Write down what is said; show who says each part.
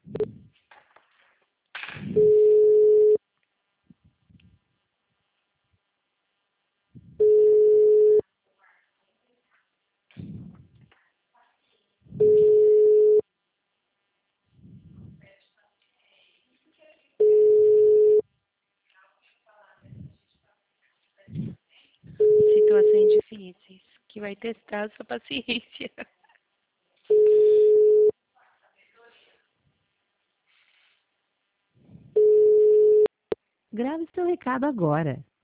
Speaker 1: Situações difíceis, que vai testar a sua paciência.
Speaker 2: Grave seu recado agora.